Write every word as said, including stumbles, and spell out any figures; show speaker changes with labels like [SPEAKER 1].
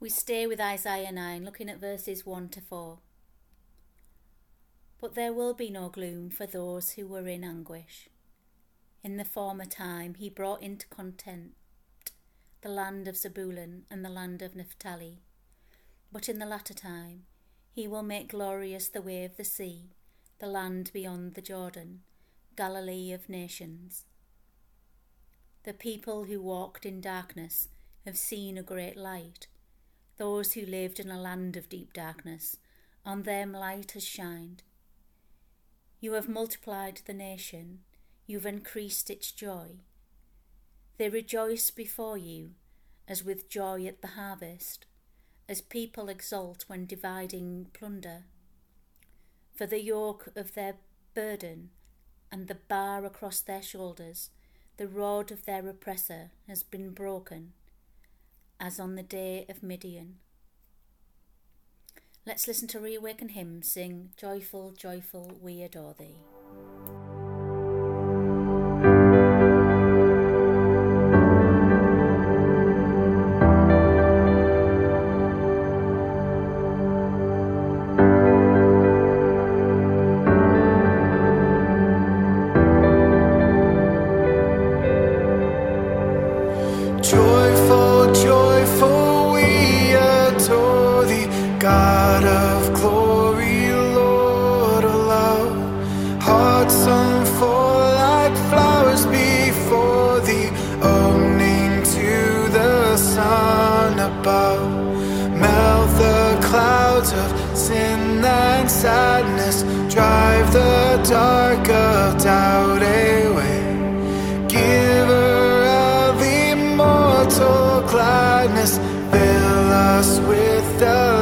[SPEAKER 1] We stay with Isaiah nine, looking at verses one to four. But there will be no gloom for those who were in anguish. In the former time he brought into content the land of Zebulun and the land of Naphtali. But in the latter time he will make glorious the way of the sea, the land beyond the Jordan, Galilee of nations. The people who walked in darkness have seen a great light. Those who lived in a land of deep darkness, on them light has shined. You have multiplied the nation, you've increased its joy. They rejoice before you as with joy at the harvest, as people exult when dividing plunder. For the yoke of their burden and the bar across their shoulders, the rod of their oppressor has been broken, as on the day of Midian. Let's listen to Reawaken Hymn sing Joyful, Joyful, We Adore Thee.
[SPEAKER 2] Joyful, joyful, we adore thee, God of glory, Lord of love. Hearts unfold like flowers before thee, owning to the sun above. Melt the clouds of sin and sadness, drive the dark of doubt away. Giver of immortal gladness, fill us with the